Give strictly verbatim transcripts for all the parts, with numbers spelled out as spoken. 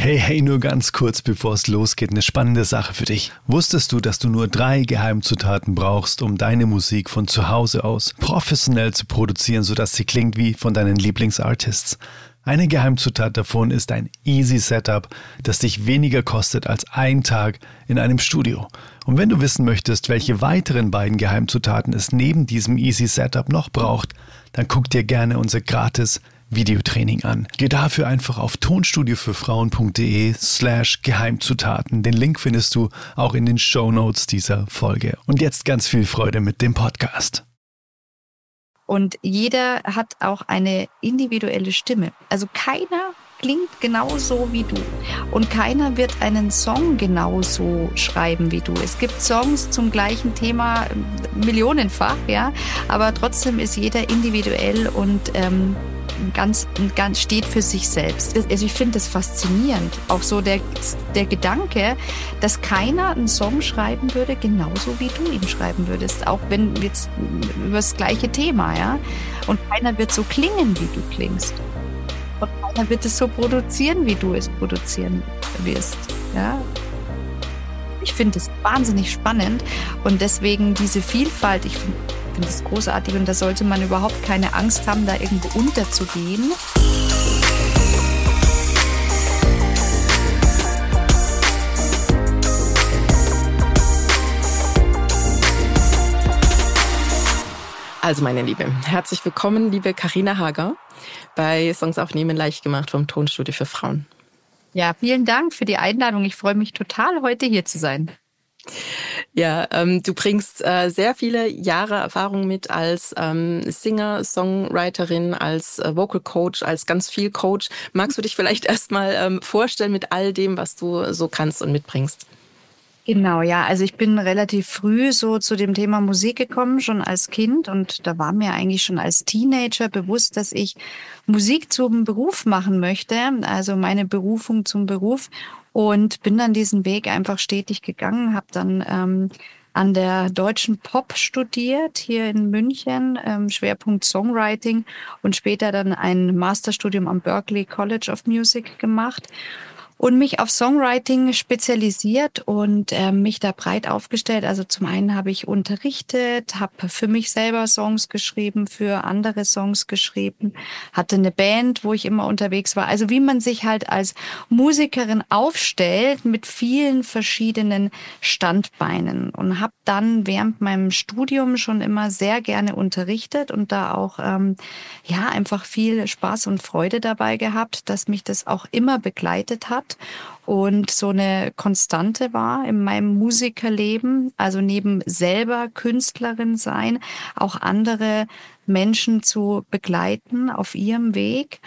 Hey, hey, nur ganz kurz, bevor es losgeht, eine spannende Sache für dich. Wusstest du, dass du nur drei Geheimzutaten brauchst, um deine Musik von zu Hause aus professionell zu produzieren, sodass sie klingt wie von deinen Lieblingsartists? Eine Geheimzutat davon ist ein Easy Setup, das dich weniger kostet als ein Tag in einem Studio. Und wenn du wissen möchtest, welche weiteren beiden Geheimzutaten es neben diesem Easy Setup noch braucht, dann guck dir gerne unser gratis Videotraining an. Geh dafür einfach auf tonstudiofürfrauen.de slash Geheimzutaten. Den Link findest du auch in den Shownotes dieser Folge. Und jetzt ganz viel Freude mit dem Podcast. Und jeder hat auch eine individuelle Stimme. Also keiner klingt genauso wie du. Und keiner wird einen Song genauso schreiben wie du. Es gibt Songs zum gleichen Thema millionenfach, ja, aber trotzdem ist jeder individuell und ähm, ganz, ganz steht für sich selbst. Also ich finde das faszinierend. Auch so der, der Gedanke, dass keiner einen Song schreiben würde, genauso wie du ihn schreiben würdest. Auch wenn jetzt über das gleiche Thema, ja. Und keiner wird so klingen, wie du klingst. Und keiner wird es so produzieren, wie du es produzieren wirst, ja. Ich finde es wahnsinnig spannend und deswegen diese Vielfalt, ich finde Ich finde das großartig und da sollte man überhaupt keine Angst haben, da irgendwo unterzugehen. Also meine Liebe, herzlich willkommen, liebe Carina Hager, bei Songs aufnehmen leicht gemacht vom Tonstudio für Frauen. Ja, vielen Dank für die Einladung. Ich freue mich total, heute hier zu sein. Ja, ähm, du bringst äh, sehr viele Jahre Erfahrung mit als ähm, Singer, Songwriterin, als äh, Vocal Coach, als ganz viel Coach. Magst du dich vielleicht erstmal ähm, vorstellen mit all dem, was du so kannst und mitbringst? Genau, ja. Also ich bin relativ früh so zu dem Thema Musik gekommen, schon als Kind. Und da war mir eigentlich schon als Teenager bewusst, dass ich Musik zum Beruf machen möchte, also meine Berufung zum Beruf. Und bin dann diesen Weg einfach stetig gegangen, habe dann ähm, an der Deutschen Pop studiert, hier in München, ähm, Schwerpunkt Songwriting und später dann ein Masterstudium am Berklee College of Music gemacht. Und mich auf Songwriting spezialisiert und äh, mich da breit aufgestellt. Also zum einen habe ich unterrichtet, habe für mich selber Songs geschrieben, für andere Songs geschrieben, hatte eine Band, wo ich immer unterwegs war. Also wie man sich halt als Musikerin aufstellt mit vielen verschiedenen Standbeinen. Und habe dann während meinem Studium schon immer sehr gerne unterrichtet und da auch ähm, ja einfach viel Spaß und Freude dabei gehabt, dass mich das auch immer begleitet hat. Und so eine Konstante war in meinem Musikerleben, also neben selber Künstlerin sein, auch andere Menschen zu begleiten auf ihrem Weg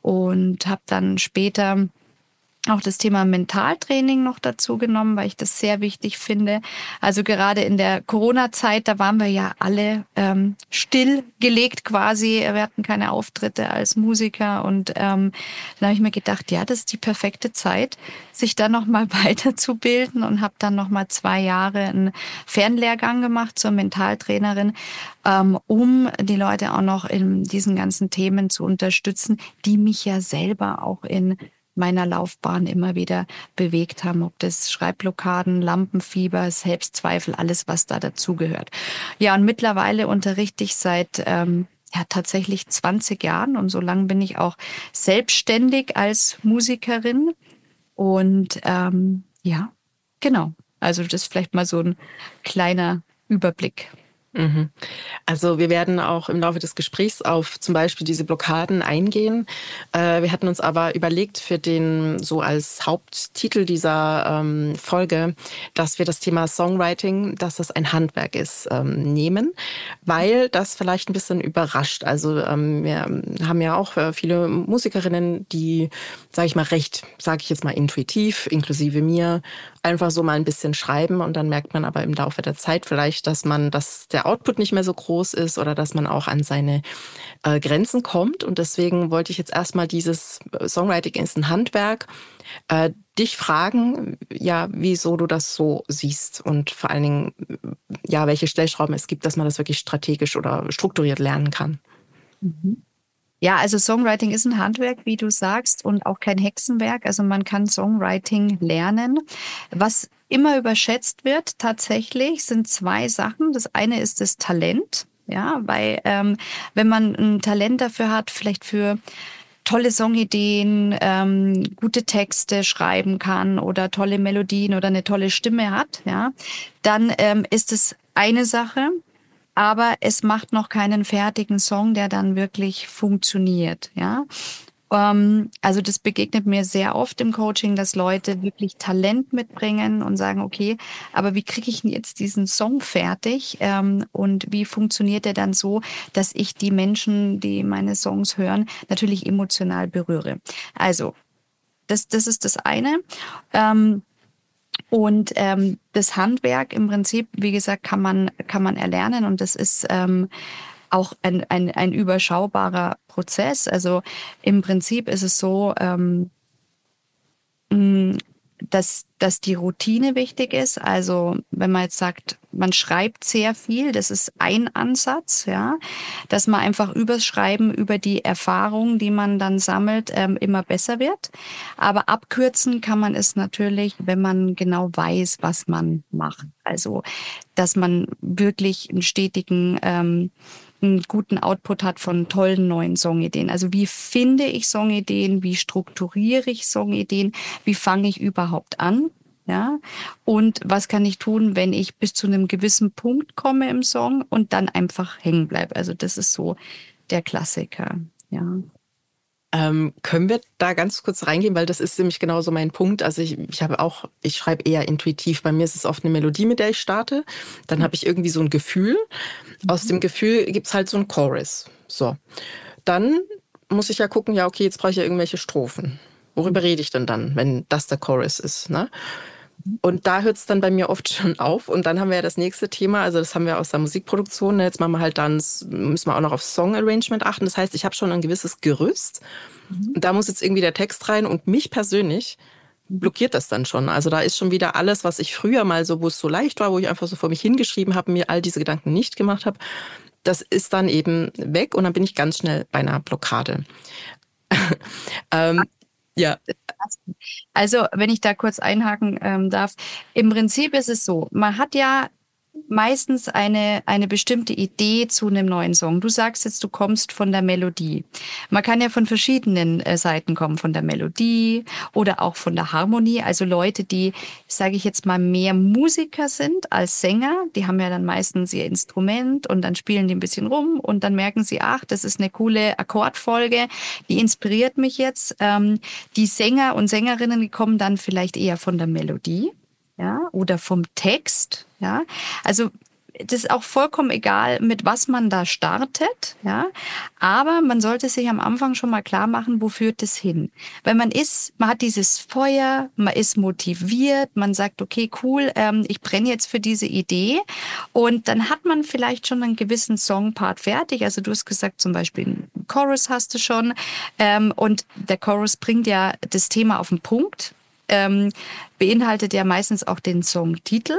und habe dann später auch das Thema Mentaltraining noch dazu genommen, weil ich das sehr wichtig finde. Also gerade in der Corona-Zeit, da waren wir ja alle ähm, stillgelegt quasi. Wir hatten keine Auftritte als Musiker und ähm, dann habe ich mir gedacht, ja, das ist die perfekte Zeit, sich dann nochmal weiterzubilden und habe dann nochmal zwei Jahre einen Fernlehrgang gemacht zur Mentaltrainerin, ähm, um die Leute auch noch in diesen ganzen Themen zu unterstützen, die mich ja selber auch in meiner Laufbahn immer wieder bewegt haben, ob das Schreibblockaden, Lampenfieber, Selbstzweifel, alles, was da dazugehört. Ja, und mittlerweile unterrichte ich seit ähm, ja tatsächlich zwanzig Jahren und so lange bin ich auch selbstständig als Musikerin und ähm, ja, genau. Also das ist vielleicht mal so ein kleiner Überblick. Mhm. Also wir werden auch im Laufe des Gesprächs auf zum Beispiel diese Blockaden eingehen. Äh, wir hatten uns aber überlegt für den, so als Haupttitel dieser ähm, Folge, dass wir das Thema Songwriting, dass das ein Handwerk ist, ähm, nehmen, weil das vielleicht ein bisschen überrascht. Also ähm, wir haben ja auch äh, viele Musikerinnen, die, sage ich mal, recht, sage ich jetzt mal intuitiv, inklusive mir, einfach so mal ein bisschen schreiben und dann merkt man aber im Laufe der Zeit vielleicht, dass man, dass der Output nicht mehr so groß ist oder dass man auch an seine äh, Grenzen kommt. Und deswegen wollte ich jetzt erstmal dieses Songwriting ist ein Handwerk, äh, dich fragen, ja, wieso du das so siehst und vor allen Dingen, ja, welche Stellschrauben es gibt, dass man das wirklich strategisch oder strukturiert lernen kann. Mhm. Ja, also Songwriting ist ein Handwerk, wie du sagst, und auch kein Hexenwerk. Also man kann Songwriting lernen. Was immer überschätzt wird tatsächlich, sind zwei Sachen. Das eine ist das Talent. Ja, weil ähm, wenn man ein Talent dafür hat, vielleicht für tolle Songideen, ähm, gute Texte schreiben kann oder tolle Melodien oder eine tolle Stimme hat, ja, dann ähm, ist es eine Sache. Aber es macht noch keinen fertigen Song, der dann wirklich funktioniert, ja. Ähm, also das begegnet mir sehr oft im Coaching, dass Leute wirklich Talent mitbringen und sagen, okay, aber wie kriege ich denn jetzt diesen Song fertig? Ähm, und wie funktioniert der dann so, dass ich die Menschen, die meine Songs hören, natürlich emotional berühre? Also das, das ist das eine. Ähm, und ähm, das Handwerk im Prinzip, wie gesagt, kann man, kann man erlernen und das ist ähm, auch ein, ein, ein überschaubarer Prozess. Also im Prinzip ist es so, ähm, mh, dass, dass die Routine wichtig ist. Also wenn man jetzt sagt, man schreibt sehr viel, das ist ein Ansatz, ja, dass man einfach übers Schreiben, über die Erfahrung, die man dann sammelt, ähm, immer besser wird. Aber abkürzen kann man es natürlich, wenn man genau weiß, was man macht. Also, dass man wirklich einen stetigen ähm, einen guten Output hat von tollen neuen Songideen. Also wie finde ich Songideen, wie strukturiere ich Songideen, wie fange ich überhaupt an? Ja, und was kann ich tun, wenn ich bis zu einem gewissen Punkt komme im Song und dann einfach hängen bleibe? Also das ist so der Klassiker. Ja. Ähm, können wir da ganz kurz reingehen, weil das ist nämlich genauso mein Punkt. Also ich, ich habe auch, ich schreibe eher intuitiv. Bei mir ist es oft eine Melodie, mit der ich starte. Dann habe ich irgendwie so ein Gefühl. Aus dem Gefühl gibt's halt so einen Chorus. So. Dann muss ich ja gucken, ja, okay, jetzt brauche ich ja irgendwelche Strophen. Worüber rede ich denn dann, wenn das der Chorus ist, ne? Und da hört es dann bei mir oft schon auf. Und dann haben wir ja das nächste Thema, also das haben wir aus der Musikproduktion. Ne? Jetzt machen wir halt dann, müssen wir auch noch auf Song-Arrangement achten. Das heißt, ich habe schon ein gewisses Gerüst. Und da muss jetzt irgendwie der Text rein. Und mich persönlich blockiert das dann schon. Also da ist schon wieder alles, was ich früher mal so, wo es so leicht war, wo ich einfach so vor mich hingeschrieben habe, mir all diese Gedanken nicht gemacht habe. Das ist dann eben weg und dann bin ich ganz schnell bei einer Blockade. ähm, ja. Also, wenn ich da kurz einhaken ähm, darf, im Prinzip ist es so, man hat ja meistens eine, eine bestimmte Idee zu einem neuen Song. Du sagst jetzt, du kommst von der Melodie. Man kann ja von verschiedenen äh, Seiten kommen, von der Melodie oder auch von der Harmonie. Also Leute, die, sage ich jetzt mal, mehr Musiker sind als Sänger, die haben ja dann meistens ihr Instrument und dann spielen die ein bisschen rum und dann merken sie, ach, das ist eine coole Akkordfolge, die inspiriert mich jetzt. Ähm, die Sänger und Sängerinnen, die kommen dann vielleicht eher von der Melodie. Ja, oder vom Text, ja. Also, das ist auch vollkommen egal, mit was man da startet, ja. Aber man sollte sich am Anfang schon mal klar machen, wo führt es hin? Weil man ist, man hat dieses Feuer, man ist motiviert, man sagt, okay, cool, ähm, ich brenne jetzt für diese Idee. Und dann hat man vielleicht schon einen gewissen Songpart fertig. Also du hast gesagt, zum Beispiel einen Chorus hast du schon. Ähm, und der Chorus bringt ja das Thema auf den Punkt. Ähm, beinhaltet ja meistens auch den Songtitel.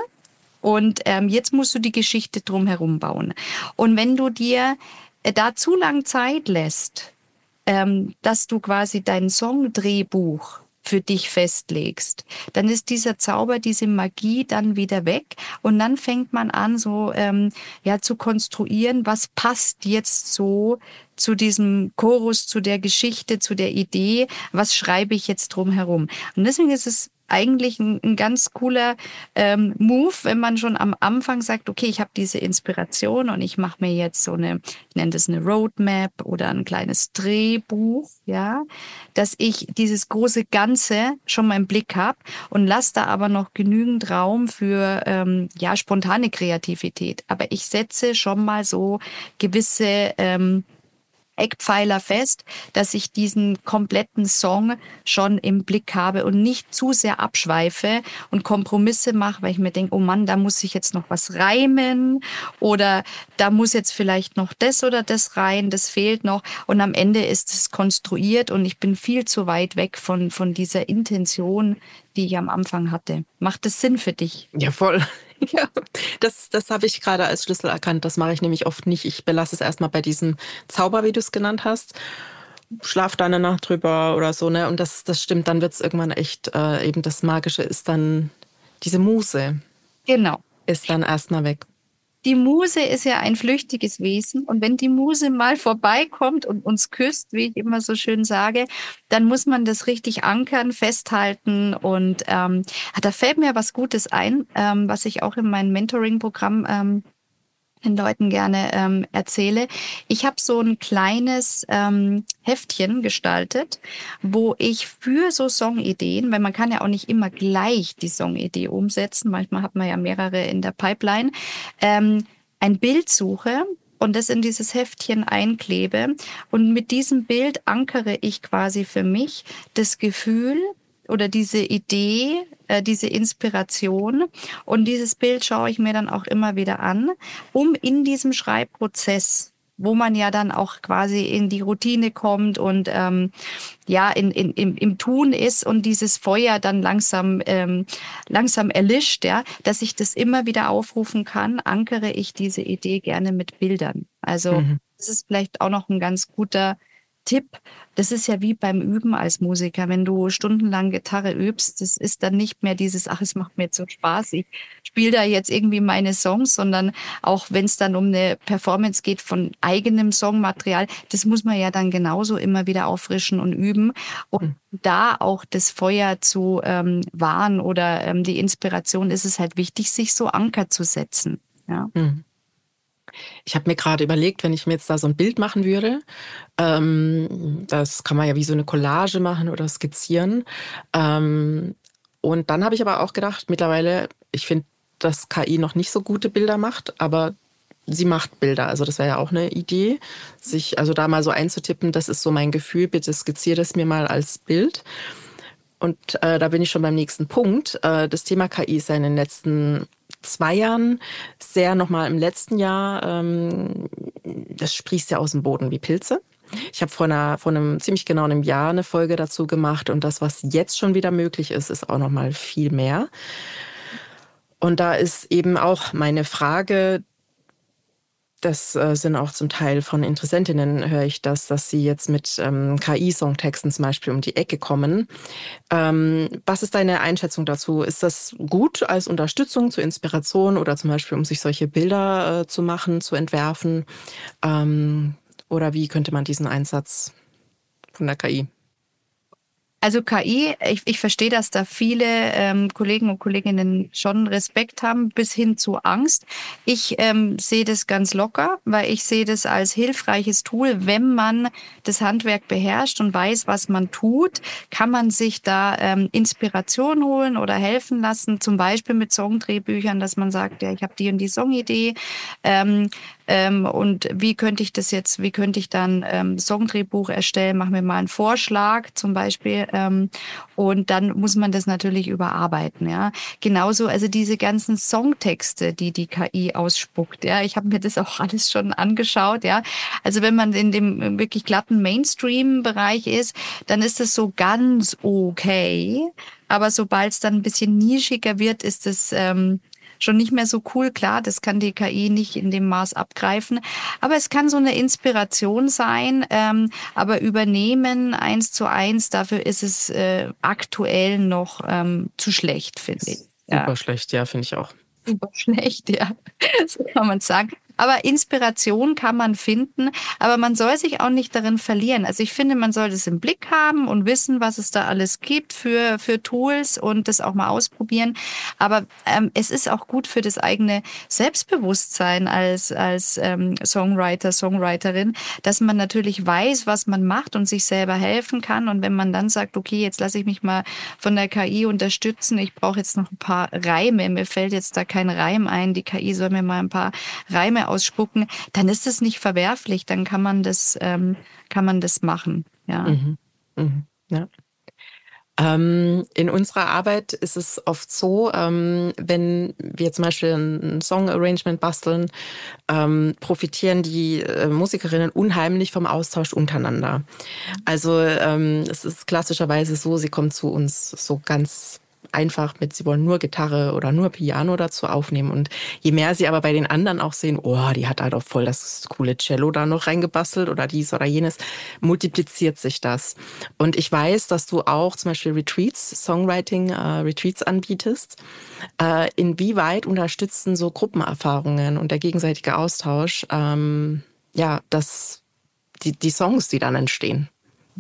Und ähm, jetzt musst du die Geschichte drumherum bauen. Und wenn du dir äh, da zu lang Zeit lässt, ähm, dass du quasi dein Songdrehbuch für dich festlegst, dann ist dieser Zauber, diese Magie dann wieder weg und dann fängt man an, so ähm, ja zu konstruieren, was passt jetzt so zu diesem Chorus, zu der Geschichte, zu der Idee, was schreibe ich jetzt drumherum. Und deswegen ist es eigentlich ein, ein ganz cooler ähm, Move, wenn man schon am Anfang sagt, okay, ich habe diese Inspiration und ich mache mir jetzt so eine, ich nenne das eine Roadmap oder ein kleines Drehbuch, ja, dass ich dieses große Ganze schon mal im Blick habe und lasse da aber noch genügend Raum für ähm, ja spontane Kreativität. Aber ich setze schon mal so gewisse ähm, Eckpfeiler fest, dass ich diesen kompletten Song schon im Blick habe und nicht zu sehr abschweife und Kompromisse mache, weil ich mir denke, oh Mann, da muss ich jetzt noch was reimen oder da muss jetzt vielleicht noch das oder das rein, das fehlt noch und am Ende ist es konstruiert und ich bin viel zu weit weg von, von dieser Intention, die ich am Anfang hatte. Macht das Sinn für dich? Ja, voll. Ja, das, das habe ich gerade als Schlüssel erkannt. Das mache ich nämlich oft nicht. Ich belasse es erstmal bei diesem Zauber, wie du es genannt hast. schlaf da eine Nacht drüber oder so, ne? Und das, das stimmt, dann wird es irgendwann echt, äh, eben das Magische ist dann, diese Muse Genau. ist dann erstmal weg. Die Muse ist ja ein flüchtiges Wesen und wenn die Muse mal vorbeikommt und uns küsst, wie ich immer so schön sage, dann muss man das richtig ankern, festhalten und ähm, da fällt mir was Gutes ein, ähm, was ich auch in meinem Mentoring-Programm ähm, den Leuten gerne ähm, erzähle. Ich habe so ein kleines ähm, Heftchen gestaltet, wo ich für so Songideen, weil man kann ja auch nicht immer gleich die Songidee umsetzen, manchmal hat man ja mehrere in der Pipeline, ähm, ein Bild suche und das in dieses Heftchen einklebe. Und mit diesem Bild ankere ich quasi für mich das Gefühl, oder diese Idee, äh, diese Inspiration. Und dieses Bild schaue ich mir dann auch immer wieder an, um in diesem Schreibprozess, wo man ja dann auch quasi in die Routine kommt und ähm, ja in, in, im, im Tun ist und dieses Feuer dann langsam ähm, langsam erlischt, ja, dass ich das immer wieder aufrufen kann, ankere ich diese Idee gerne mit Bildern. Also Mhm. das ist vielleicht auch noch ein ganz guter Tipp. Das ist ja wie beim Üben als Musiker. Wenn du stundenlang Gitarre übst, das ist dann nicht mehr dieses, ach, es macht mir jetzt so Spaß, ich spiele da jetzt irgendwie meine Songs, sondern auch wenn es dann um eine Performance geht von eigenem Songmaterial, das muss man ja dann genauso immer wieder auffrischen und üben. Und Mhm. da auch das Feuer zu ähm, wahren oder ähm, die Inspiration, ist es halt wichtig, sich so Anker zu setzen. Ja. Mhm. Ich habe mir gerade überlegt, wenn ich mir jetzt da so ein Bild machen würde, ähm, das kann man ja wie so eine Collage machen oder skizzieren. Ähm, und dann habe ich aber auch gedacht, mittlerweile, ich finde, dass K I noch nicht so gute Bilder macht, aber sie macht Bilder. Also das wäre ja auch eine Idee, sich also da mal so einzutippen, das ist so mein Gefühl, bitte skizziere das mir mal als Bild. Und äh, da bin ich schon beim nächsten Punkt. Äh, das Thema K I ist ja in den letzten zwei Jahren sehr nochmal im letzten Jahr, ähm, das sprießt ja aus dem Boden wie Pilze. Ich habe vor, einer, vor einem ziemlich genau einem Jahr eine Folge dazu gemacht und das, was jetzt schon wieder möglich ist, ist auch nochmal viel mehr. Und da ist eben auch meine Frage, das äh, sind auch zum Teil von Interessentinnen, höre ich das, dass sie jetzt mit ähm, K I-Songtexten zum Beispiel um die Ecke kommen. Ähm, was ist deine Einschätzung dazu? Ist das gut als Unterstützung zur Inspiration oder zum Beispiel, um sich solche Bilder äh, zu machen, zu entwerfen? Ähm, oder wie könnte man diesen Einsatz von der K I? Also K I, ich, ich verstehe, dass da viele ähm, Kollegen und Kolleginnen schon Respekt haben, bis hin zu Angst. Ich ähm, sehe das ganz locker, weil ich sehe das als hilfreiches Tool. Wenn man das Handwerk beherrscht und weiß, was man tut, kann man sich da ähm, Inspiration holen oder helfen lassen, zum Beispiel mit Songdrehbüchern, dass man sagt, ja, ich habe die und die Songidee. Ähm, Ähm, und wie könnte ich das jetzt, wie könnte ich dann ähm, Songdrehbuch erstellen? Mach mir mal einen Vorschlag zum Beispiel. Ähm, und dann muss man das natürlich überarbeiten. Ja, genauso also diese ganzen Songtexte, die die K I ausspuckt. Ja, ich habe mir das auch alles schon angeschaut. Ja, also wenn man in dem wirklich glatten Mainstream-Bereich ist, dann ist es so ganz okay. Aber sobald es dann ein bisschen nischiger wird, ist es ähm, schon nicht mehr so cool. Klar, das kann die K I nicht in dem Maß abgreifen. Aber es kann so eine Inspiration sein. Ähm, aber übernehmen eins zu eins, dafür ist es äh, aktuell noch ähm, zu schlecht, finde ich. Ja, Super schlecht, ja, finde ich auch. super schlecht, ja. So kann man sagen. Aber Inspiration kann man finden, aber man soll sich auch nicht darin verlieren. Also ich finde, man soll das im Blick haben und wissen, was es da alles gibt für, für Tools und das auch mal ausprobieren. Aber ähm, es ist auch gut für das eigene Selbstbewusstsein als, als ähm, Songwriter, Songwriterin, dass man natürlich weiß, was man macht und sich selber helfen kann. Und wenn man dann sagt, okay, jetzt lasse ich mich mal von der K I unterstützen, ich brauche jetzt noch ein paar Reime, mir fällt jetzt da kein Reim ein, die K I soll mir mal ein paar Reime ausspucken, dann ist es nicht verwerflich, dann kann man das, ähm, kann man das machen. Ja. Mhm. Mhm. Ja. Ähm, in unserer Arbeit ist es oft so, ähm, wenn wir zum Beispiel ein Song-Arrangement basteln, ähm, profitieren die äh, Musikerinnen unheimlich vom Austausch untereinander. Also ähm, es ist klassischerweise so, sie kommen zu uns so ganz einfach mit, sie wollen nur Gitarre oder nur Piano dazu aufnehmen. Und je mehr sie aber bei den anderen auch sehen, oh, die hat da doch voll das coole Cello da noch reingebastelt oder dies oder jenes, multipliziert sich das. Und ich weiß, dass du auch zum Beispiel Retreats, Songwriting, äh, Retreats anbietest. Äh, inwieweit unterstützen so Gruppenerfahrungen und der gegenseitige Austausch, ähm, ja, das, die, die Songs, die dann entstehen?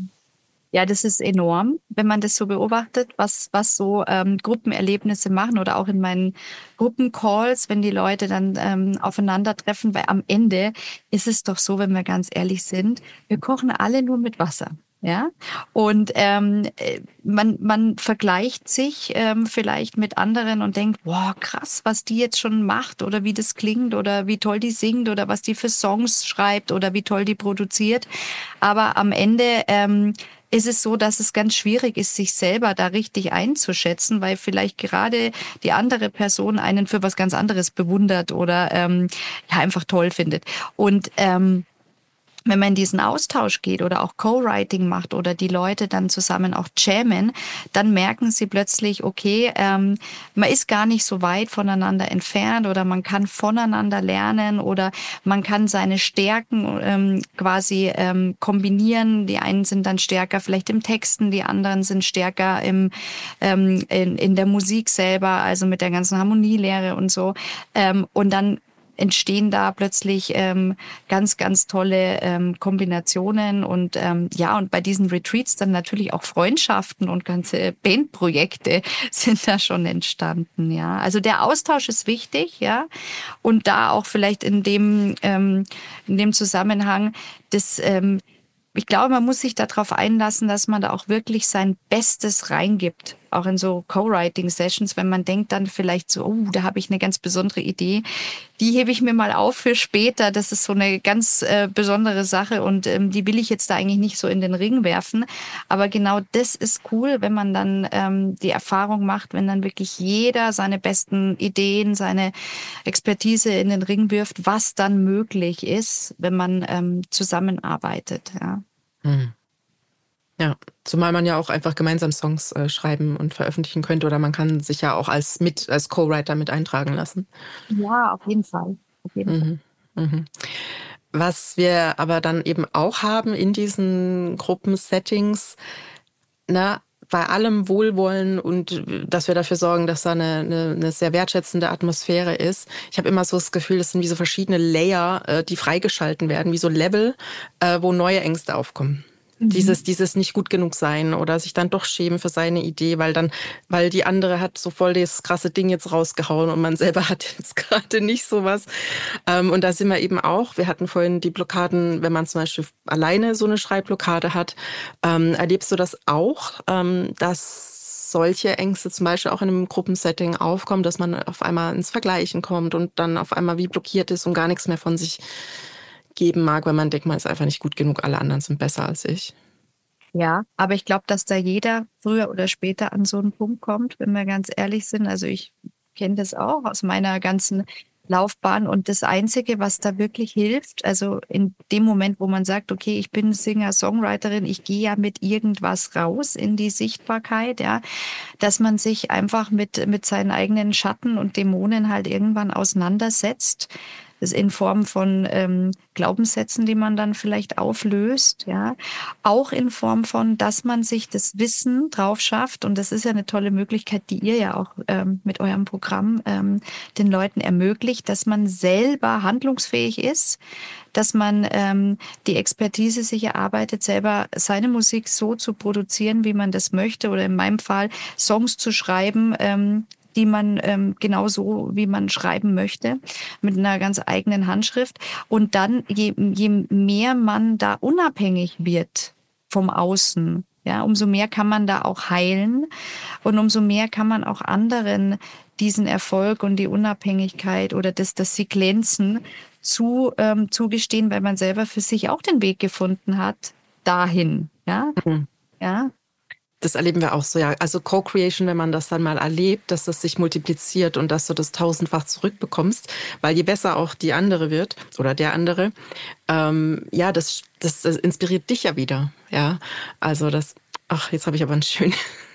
Ja, das ist enorm, wenn man das so beobachtet, was, was so ähm, Gruppenerlebnisse machen oder auch in meinen Gruppencalls, wenn die Leute dann ähm, aufeinandertreffen, weil am Ende ist es doch so, wenn wir ganz ehrlich sind, wir kochen alle nur mit Wasser. Ja, und ähm, äh, man, man vergleicht sich ähm, vielleicht mit anderen und denkt, wow, krass, was die jetzt schon macht oder wie das klingt oder wie toll die singt oder was die für Songs schreibt oder wie toll die produziert. Aber am Ende ähm, ist es so, dass es ganz schwierig ist, sich selber da richtig einzuschätzen, weil vielleicht gerade die andere Person einen für was ganz anderes bewundert oder ähm, ja einfach toll findet. Und ähm, wenn man in diesen Austausch geht oder auch Co-Writing macht oder die Leute dann zusammen auch jammen, dann merken sie plötzlich, okay, ähm, man ist gar nicht so weit voneinander entfernt oder man kann voneinander lernen oder man kann seine Stärken ähm, quasi ähm, kombinieren. Die einen sind dann stärker vielleicht im Texten, die anderen sind stärker im, ähm, in, in der Musik selber, also mit der ganzen Harmonielehre und so. Ähm, und dann entstehen da plötzlich ähm, ganz, ganz tolle ähm, Kombinationen und ähm, ja, und bei diesen Retreats dann natürlich auch Freundschaften und ganze Bandprojekte sind da schon entstanden, ja. Also der Austausch ist wichtig, ja, und da auch vielleicht in dem ähm, in dem Zusammenhang das ähm, ich glaube, man muss sich darauf einlassen, dass man da auch wirklich sein Bestes reingibt. Auch in so Co-Writing-Sessions, wenn man denkt dann vielleicht so, oh, da habe ich eine ganz besondere Idee. Die hebe ich mir mal auf für später. Das ist so eine ganz äh, besondere Sache und ähm, die will ich jetzt da eigentlich nicht so in den Ring werfen. Aber genau das ist cool, wenn man dann ähm, die Erfahrung macht, wenn dann wirklich jeder seine besten Ideen, seine Expertise in den Ring wirft, was dann möglich ist, wenn man ähm, zusammenarbeitet. Ja. Hm. Ja, zumal man ja auch einfach gemeinsam Songs äh, schreiben und veröffentlichen könnte oder man kann sich ja auch als mit als Co-Writer mit eintragen lassen. Ja, auf jeden Fall. Auf jeden Fall. Mhm. Mhm. Was wir aber dann eben auch haben in diesen Gruppensettings, na, bei allem Wohlwollen und äh, dass wir dafür sorgen, dass da eine, eine, eine sehr wertschätzende Atmosphäre ist. Ich habe immer so das Gefühl, das sind wie so verschiedene Layer, äh, die freigeschalten werden, wie so Level, äh, wo neue Ängste aufkommen. Mhm. Dieses, dieses nicht gut genug sein oder sich dann doch schämen für seine Idee, weil dann, weil die andere hat so voll das krasse Ding jetzt rausgehauen und man selber hat jetzt gerade nicht sowas. Ähm, und da sind wir eben auch, wir hatten vorhin die Blockaden, wenn man zum Beispiel alleine so eine Schreibblockade hat. Ähm, erlebst du das auch, ähm, dass solche Ängste zum Beispiel auch in einem Gruppensetting aufkommen, dass man auf einmal ins Vergleichen kommt und dann auf einmal wie blockiert ist und gar nichts mehr von sich geben mag, weil man denkt, man ist einfach nicht gut genug, alle anderen sind besser als ich. Ja, aber ich glaube, dass da jeder früher oder später an so einen Punkt kommt, wenn wir ganz ehrlich sind. Also ich kenne das auch aus meiner ganzen Laufbahn und das Einzige, was da wirklich hilft, also in dem Moment, wo man sagt, okay, ich bin Singer, Songwriterin, ich gehe ja mit irgendwas raus in die Sichtbarkeit, ja, dass man sich einfach mit, mit seinen eigenen Schatten und Dämonen halt irgendwann auseinandersetzt. Das in Form von ähm, Glaubenssätzen, die man dann vielleicht auflöst, ja. Auch in Form von, dass man sich das Wissen drauf schafft. Und das ist ja eine tolle Möglichkeit, die ihr ja auch ähm, mit eurem Programm ähm, den Leuten ermöglicht, dass man selber handlungsfähig ist, dass man ähm, die Expertise sich erarbeitet, selber seine Musik so zu produzieren, wie man das möchte. Oder in meinem Fall Songs zu schreiben, ähm, die man ähm, genau so, wie man schreiben möchte, mit einer ganz eigenen Handschrift. Und dann, je, je mehr man da unabhängig wird vom Außen, ja, umso mehr kann man da auch heilen und umso mehr kann man auch anderen diesen Erfolg und die Unabhängigkeit oder das, dass sie glänzen, zu, ähm, zugestehen, weil man selber für sich auch den Weg gefunden hat, dahin, ja, Mhm. ja. Das erleben wir auch so, ja. Also Co-Creation, wenn man das dann mal erlebt, dass das sich multipliziert und dass du das tausendfach zurückbekommst, weil je besser auch die andere wird oder der andere, ähm, ja, das, das, das inspiriert dich ja wieder, ja. Also das, ach, jetzt habe ich aber einen schönen,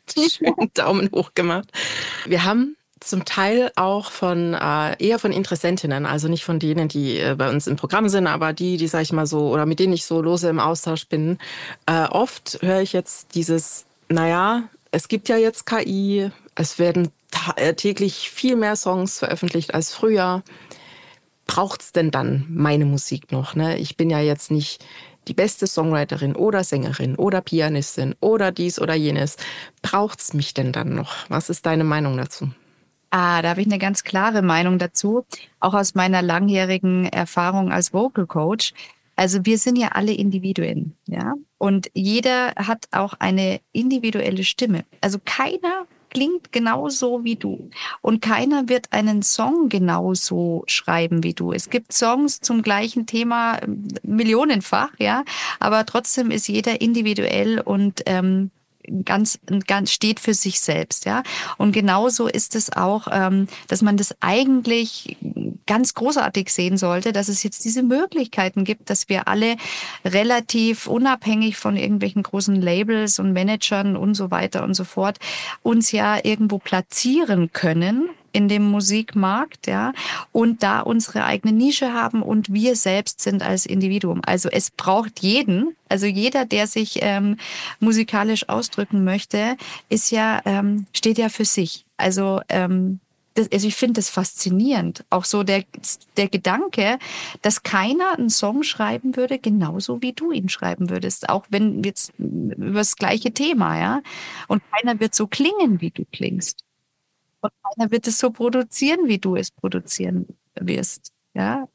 schönen Daumen hoch gemacht. Wir haben zum Teil auch von äh, eher von Interessentinnen, also nicht von denen, die äh, bei uns im Programm sind, aber die, die sag ich mal so, oder mit denen ich so lose im Austausch bin. Äh, oft höre ich jetzt dieses, naja, es gibt ja jetzt K I, es werden ta- äh, täglich viel mehr Songs veröffentlicht als früher. Braucht's denn dann meine Musik noch? Ne? Ich bin ja jetzt nicht die beste Songwriterin oder Sängerin oder Pianistin oder dies oder jenes. Braucht's mich denn dann noch? Was ist deine Meinung dazu? Ah, da habe ich eine ganz klare Meinung dazu, auch aus meiner langjährigen Erfahrung als Vocal Coach. Also wir sind ja alle Individuen, ja, und jeder hat auch eine individuelle Stimme. Also keiner klingt genauso wie du und keiner wird einen Song genauso schreiben wie du. Es gibt Songs zum gleichen Thema ähm, millionenfach, ja, aber trotzdem ist jeder individuell und ähm, ganz, ganz steht für sich selbst, ja. Und genauso ist es auch, ähm, dass man das eigentlich ganz großartig sehen sollte, dass es jetzt diese Möglichkeiten gibt, dass wir alle relativ unabhängig von irgendwelchen großen Labels und Managern und so weiter und so fort uns ja irgendwo platzieren können in dem Musikmarkt, ja, und da unsere eigene Nische haben und wir selbst sind als Individuum. Also es braucht jeden, also jeder, der sich ähm, musikalisch ausdrücken möchte, ist ja, ähm, steht ja für sich. Also, ähm, das, also ich finde das faszinierend. Auch so der, der Gedanke, dass keiner einen Song schreiben würde, genauso wie du ihn schreiben würdest. Auch wenn jetzt über das gleiche Thema, ja. Und keiner wird so klingen, wie du klingst. Und keiner wird es so produzieren, wie du es produzieren wirst. Ja,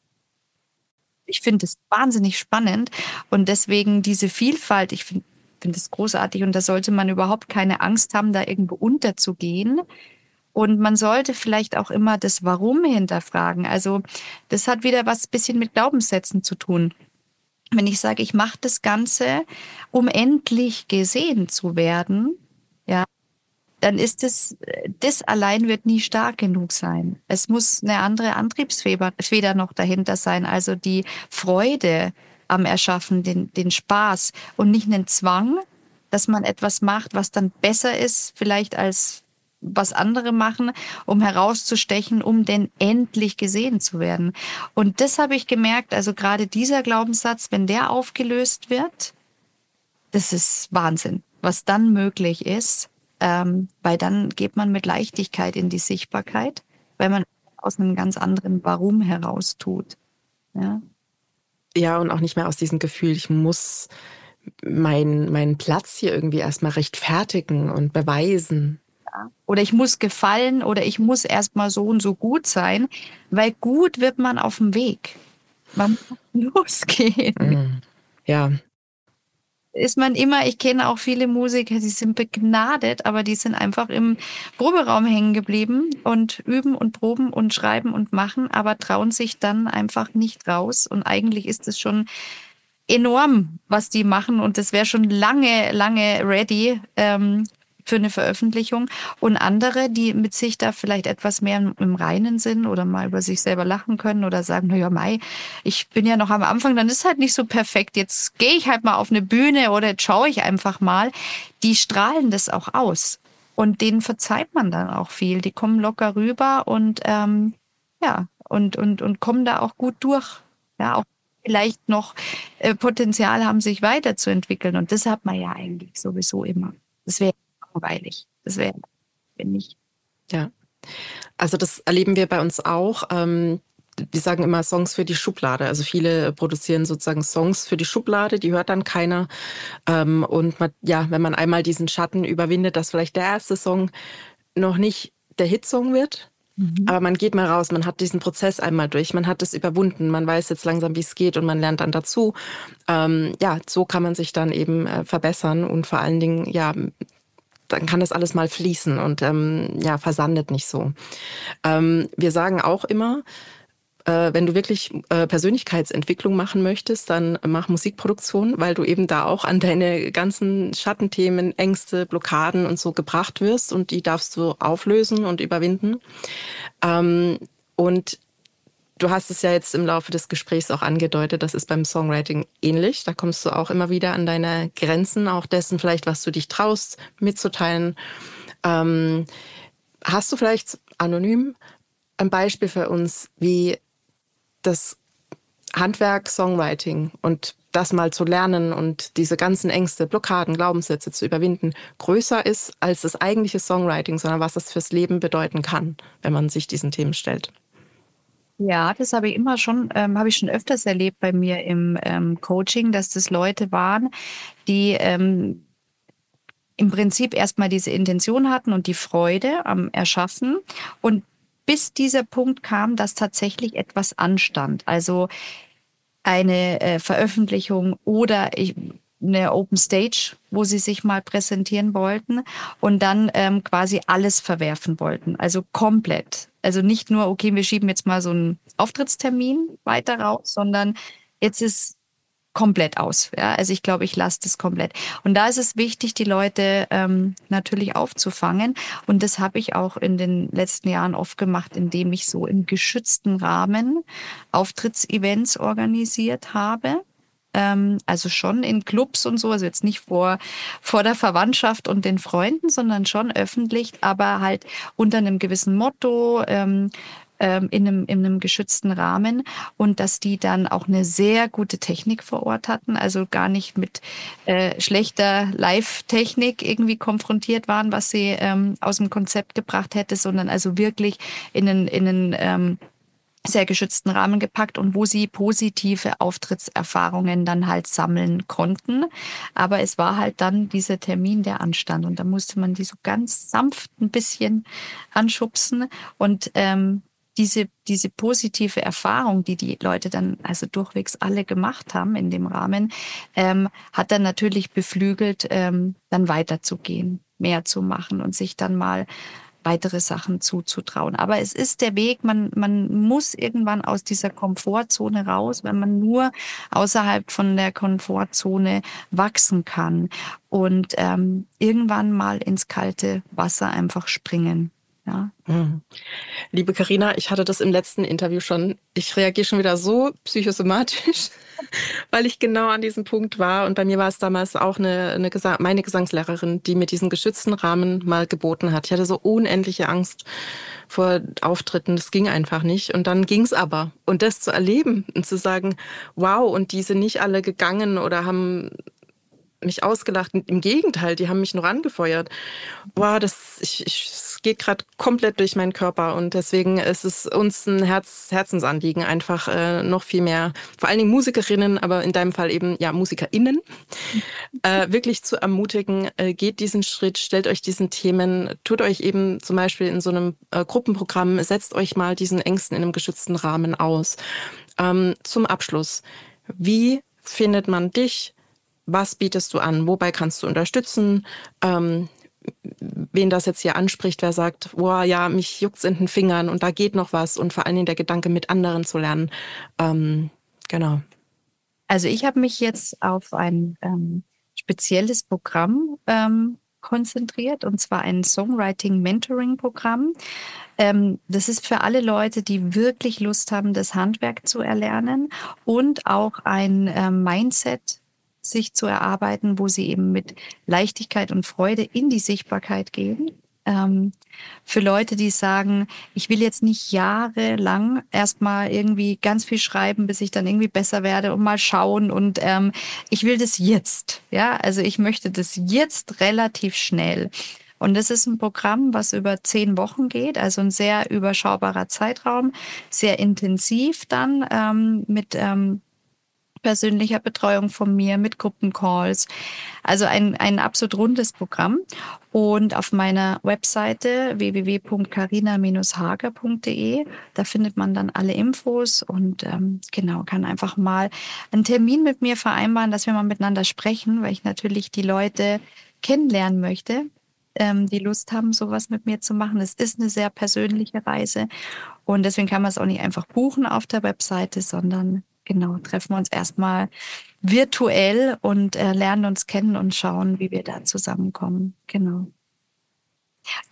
ich finde es wahnsinnig spannend und deswegen diese Vielfalt, ich finde finde es großartig und da sollte man überhaupt keine Angst haben, da irgendwo unterzugehen. Und man sollte vielleicht auch immer das Warum hinterfragen. Also das hat wieder was bisschen mit Glaubenssätzen zu tun. Wenn ich sage, ich mache das Ganze, um endlich gesehen zu werden, ja, dann ist es, das allein wird nie stark genug sein. Es muss eine andere Antriebsfeder Feder noch dahinter sein, also die Freude am Erschaffen, den, den Spaß und nicht einen Zwang, dass man etwas macht, was dann besser ist, vielleicht als was andere machen, um herauszustechen, um denn endlich gesehen zu werden. Und das habe ich gemerkt, also gerade dieser Glaubenssatz, wenn der aufgelöst wird, das ist Wahnsinn, was dann möglich ist, ähm, weil dann geht man mit Leichtigkeit in die Sichtbarkeit, weil man aus einem ganz anderen Warum heraus tut. Ja. Ja, und auch nicht mehr aus diesem Gefühl, ich muss mein, meinen Platz hier irgendwie erstmal rechtfertigen und beweisen. Oder ich muss gefallen oder ich muss erstmal so und so gut sein, weil gut wird man auf dem Weg. Man muss losgehen. Mm. Ja, Ist man immer, ich kenne auch viele Musiker, die sind begnadet, aber die sind einfach im Proberaum hängen geblieben und üben und proben und schreiben und machen, aber trauen sich dann einfach nicht raus. Und eigentlich ist es schon enorm, was die machen. Und das wäre schon lange, lange ready ähm, für eine Veröffentlichung. Und andere, die mit sich da vielleicht etwas mehr im, im Reinen sind oder mal über sich selber lachen können oder sagen, na ja, Mai, ich bin ja noch am Anfang, dann ist halt nicht so perfekt. Jetzt gehe ich halt mal auf eine Bühne oder jetzt schaue ich einfach mal. Die strahlen das auch aus. Und denen verzeiht man dann auch viel. Die kommen locker rüber und ähm, ja, und, und, und kommen da auch gut durch. Ja, auch vielleicht noch äh, Potenzial haben, sich weiterzuentwickeln. Und das hat man ja eigentlich sowieso immer. Das wäre langweilig. Das wäre, wenn nicht. ja. Also das erleben wir bei uns auch. Ähm, wir sagen immer Songs für die Schublade. Also viele produzieren sozusagen Songs für die Schublade, die hört dann keiner. Ähm, und man, ja, wenn man einmal diesen Schatten überwindet, dass vielleicht der erste Song noch nicht der Hitsong wird, Mhm. aber man geht mal raus, man hat diesen Prozess einmal durch, man hat es überwunden, man weiß jetzt langsam, wie es geht und man lernt dann dazu. Ähm, ja, so kann man sich dann eben äh, verbessern und vor allen Dingen, ja, dann kann das alles mal fließen und ähm, ja, versandet nicht so. Ähm, wir sagen auch immer, äh, wenn du wirklich äh, Persönlichkeitsentwicklung machen möchtest, dann mach Musikproduktion, weil du eben da auch an deine ganzen Schattenthemen, Ängste, Blockaden und so gebracht wirst und die darfst du auflösen und überwinden. Ähm, und du hast es ja jetzt im Laufe des Gesprächs auch angedeutet, das ist beim Songwriting ähnlich. Da kommst du auch immer wieder an deine Grenzen, auch dessen vielleicht, was du dich traust mitzuteilen. Ähm, hast du vielleicht anonym ein Beispiel für uns, wie das Handwerk Songwriting und das mal zu lernen und diese ganzen Ängste, Blockaden, Glaubenssätze zu überwinden, größer ist als das eigentliche Songwriting, sondern was es fürs Leben bedeuten kann, wenn man sich diesen Themen stellt? Ja, das habe ich immer schon, ähm, habe ich schon öfters erlebt bei mir im ähm, Coaching, dass das Leute waren, die ähm, im Prinzip erstmal diese Intention hatten und die Freude am Erschaffen. Und bis dieser Punkt kam, dass tatsächlich etwas anstand. Also eine äh, Veröffentlichung oder ich, eine Open Stage, wo sie sich mal präsentieren wollten und dann ähm, quasi alles verwerfen wollten. Also komplett. Also nicht nur, okay, wir schieben jetzt mal so einen Auftrittstermin weiter raus, sondern jetzt ist komplett aus. Ja? Also ich glaube, ich lasse das komplett. Und da ist es wichtig, die Leute ähm, natürlich aufzufangen. Und das habe ich auch in den letzten Jahren oft gemacht, indem ich so im geschützten Rahmen Auftrittsevents organisiert habe. Ähm, also schon in Clubs und so, also jetzt nicht vor, vor der Verwandtschaft und den Freunden, sondern schon öffentlich, aber halt unter einem gewissen Motto, ähm, ähm, in einem, in einem geschützten Rahmen und dass die dann auch eine sehr gute Technik vor Ort hatten, also gar nicht mit äh, schlechter Live-Technik irgendwie konfrontiert waren, was sie ähm, aus dem Konzept gebracht hätte, sondern also wirklich in einen, in einen ähm, sehr geschützten Rahmen gepackt und wo sie positive Auftrittserfahrungen dann halt sammeln konnten. Aber es war halt dann dieser Termin, der anstand und da musste man die so ganz sanft ein bisschen anschubsen und ähm, diese, diese positive Erfahrung, die die Leute dann also durchwegs alle gemacht haben in dem Rahmen, ähm, hat dann natürlich beflügelt, ähm, dann weiterzugehen, mehr zu machen und sich dann mal weitere Sachen zuzutrauen. Aber es ist der Weg, man, man muss irgendwann aus dieser Komfortzone raus, wenn man nur außerhalb von der Komfortzone wachsen kann und ähm, irgendwann mal ins kalte Wasser einfach springen. Ja. Mhm. Liebe Carina, ich hatte das im letzten Interview schon. Ich reagiere schon wieder so psychosomatisch, weil ich genau an diesem Punkt war. Und bei mir war es damals auch eine, eine Gesa- meine Gesangslehrerin, die mir diesen geschützten Rahmen mal geboten hat. Ich hatte so unendliche Angst vor Auftritten. Das ging einfach nicht. Und dann ging es aber. Und das zu erleben und zu sagen, wow, und die sind nicht alle gegangen oder haben mich ausgelacht. Im Gegenteil, die haben mich noch angefeuert. Boah, das, ich, ich, es geht gerade komplett durch meinen Körper und deswegen ist es uns ein Herz, Herzensanliegen, einfach äh, noch viel mehr, vor allen Dingen Musikerinnen, aber in deinem Fall eben ja MusikerInnen, äh, wirklich zu ermutigen, äh, geht diesen Schritt, stellt euch diesen Themen, tut euch eben zum Beispiel in so einem äh, Gruppenprogramm, setzt euch mal diesen Ängsten in einem geschützten Rahmen aus. Ähm, zum Abschluss, wie findet man dich? Was bietest du an? Wobei kannst du unterstützen? Ähm, wen das jetzt hier anspricht, wer sagt, boah, ja, mich juckt's in den Fingern und da geht noch was und vor allen Dingen der Gedanke, mit anderen zu lernen. Ähm, genau. Also ich habe mich jetzt auf ein ähm, spezielles Programm ähm, konzentriert, und zwar ein Songwriting-Mentoring-Programm. Ähm, das ist für alle Leute, die wirklich Lust haben, das Handwerk zu erlernen und auch ein ähm, Mindset sich zu erarbeiten, wo sie eben mit Leichtigkeit und Freude in die Sichtbarkeit gehen. Ähm, für Leute, die sagen, ich will jetzt nicht jahrelang erstmal irgendwie ganz viel schreiben, bis ich dann irgendwie besser werde und mal schauen und ähm, ich will das jetzt. Ja, also ich möchte das jetzt relativ schnell. Und das ist ein Programm, was über zehn Wochen geht, also ein sehr überschaubarer Zeitraum, sehr intensiv dann ähm, mit ähm, persönlicher Betreuung von mir, mit Gruppencalls. Also ein, ein absolut rundes Programm. Und auf meiner Webseite w w w punkt carina hager punkt d e, da findet man dann alle Infos und ähm, genau, kann einfach mal einen Termin mit mir vereinbaren, dass wir mal miteinander sprechen, weil ich natürlich die Leute kennenlernen möchte, ähm, die Lust haben, sowas mit mir zu machen. Es ist eine sehr persönliche Reise und deswegen kann man es auch nicht einfach buchen auf der Webseite, sondern genau, treffen wir uns erstmal virtuell und äh, lernen uns kennen und schauen, wie wir da zusammenkommen. Genau. Ja,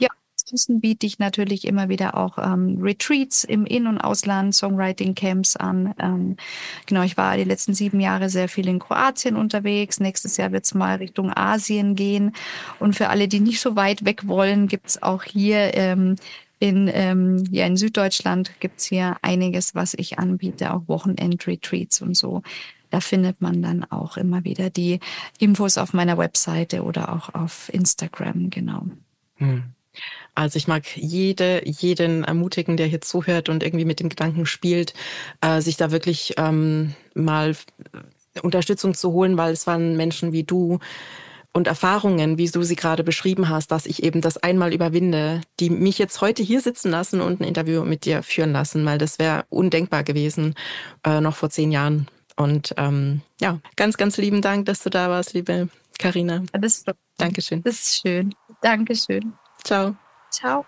Ansonsten biete ich natürlich immer wieder auch ähm, Retreats im In- und Ausland, Songwriting-Camps an. Ähm, genau, ich war die letzten sieben Jahre sehr viel in Kroatien unterwegs. Nächstes Jahr wird es mal Richtung Asien gehen. Und für alle, die nicht so weit weg wollen, gibt es auch hier ähm, in, ähm, ja, in Süddeutschland gibt's hier einiges, was ich anbiete, auch Wochenend-Retreats und so. Da findet man dann auch immer wieder die Infos auf meiner Webseite oder auch auf Instagram, genau. Hm. Also ich mag jede, jeden ermutigen, der hier zuhört und irgendwie mit dem Gedanken spielt, äh, sich da wirklich ähm, mal Unterstützung zu holen, weil es waren Menschen wie du und Erfahrungen, wie du sie gerade beschrieben hast, dass ich eben das einmal überwinde, die mich jetzt heute hier sitzen lassen und ein Interview mit dir führen lassen, weil das wäre undenkbar gewesen, äh, noch vor zehn Jahren. Und ähm, ja, ganz, ganz lieben Dank, dass du da warst, liebe Carina. Das, Dankeschön. Das ist schön. Dankeschön. Ciao. Ciao.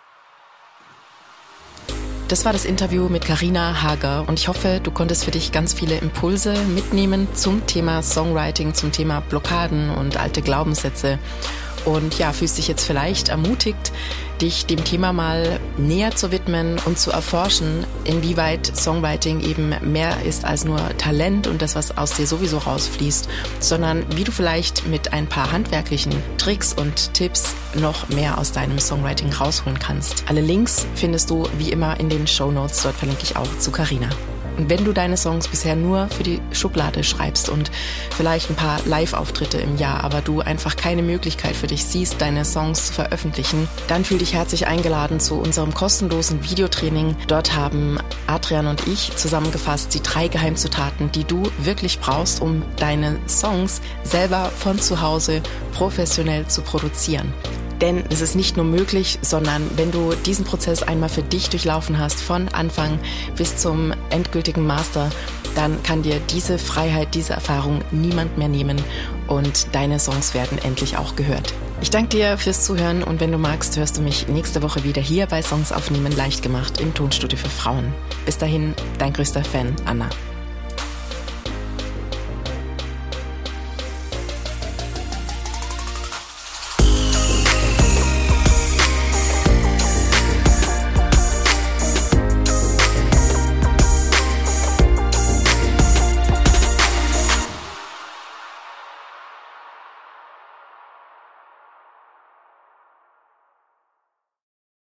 Das war das Interview mit Carina Hager und ich hoffe, du konntest für dich ganz viele Impulse mitnehmen zum Thema Songwriting, zum Thema Blockaden und alte Glaubenssätze. Und ja, fühlst dich jetzt vielleicht ermutigt, dich dem Thema mal näher zu widmen und zu erforschen, inwieweit Songwriting eben mehr ist als nur Talent und das, was aus dir sowieso rausfließt, sondern wie du vielleicht mit ein paar handwerklichen Tricks und Tipps noch mehr aus deinem Songwriting rausholen kannst. Alle Links findest du wie immer in den Shownotes, dort verlinke ich auch zu Carina. Und wenn du deine Songs bisher nur für die Schublade schreibst und vielleicht ein paar Live-Auftritte im Jahr, aber du einfach keine Möglichkeit für dich siehst, deine Songs zu veröffentlichen, dann fühl dich herzlich eingeladen zu unserem kostenlosen Videotraining. Dort haben Adrian und ich zusammengefasst die drei Geheimzutaten, die du wirklich brauchst, um deine Songs selber von zu Hause professionell zu produzieren. Denn es ist nicht nur möglich, sondern wenn du diesen Prozess einmal für dich durchlaufen hast, von Anfang bis zum endgültigen Master, dann kann dir diese Freiheit, diese Erfahrung niemand mehr nehmen und deine Songs werden endlich auch gehört. Ich danke dir fürs Zuhören und wenn du magst, hörst du mich nächste Woche wieder hier bei Songs aufnehmen leicht gemacht im Tonstudio für Frauen. Bis dahin, dein größter Fan, Anna.